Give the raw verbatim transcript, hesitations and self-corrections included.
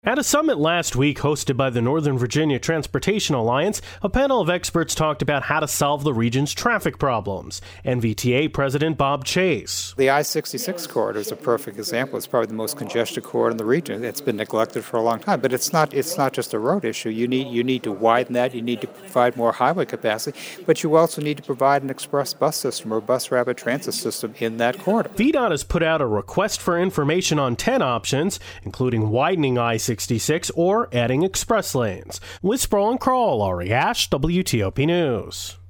At a summit last week hosted by the Northern Virginia Transportation Alliance, a panel of experts talked about how to solve the region's traffic problems. N V T A President Bob Chase. The I sixty-six corridor is a perfect example. It's probably the most congested corridor in the region. It's been neglected for a long time, but it's not it's not just a road issue. You need you need to widen that. You need to provide more highway capacity, but you also need to provide an express bus system or bus rapid transit system in that corridor. V DOT has put out a request for information on ten options, including widening I sixty-six or adding express lanes. With Sproul and Kroll, Ari Ash, W T O P News.